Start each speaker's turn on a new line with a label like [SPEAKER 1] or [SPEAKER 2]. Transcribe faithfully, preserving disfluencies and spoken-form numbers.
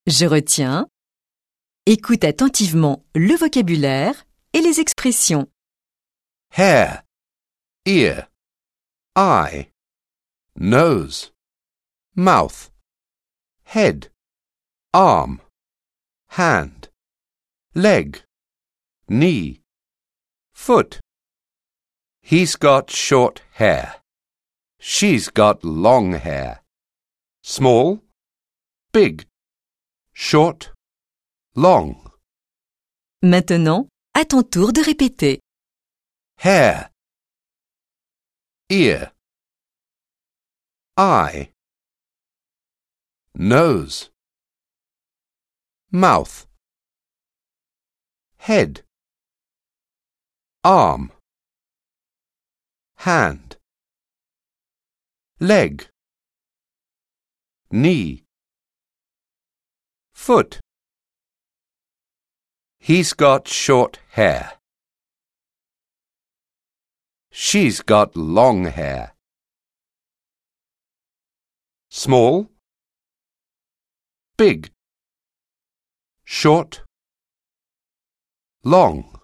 [SPEAKER 1] Je retiens. Écoute attentivement le vocabulaire et les expressions.
[SPEAKER 2] hair, ear, eye, nose, mouth, head, arm, hand, leg, knee, foot. He's got short hair. She's got long hair. Small, big, short, long.
[SPEAKER 1] Maintenant, à ton tour de répéter.
[SPEAKER 2] Hair, ear, eye, nose, mouth, head, arm, hand, leg, knee, foot. He's got short hair. She's got long hair. Small, big, short, long.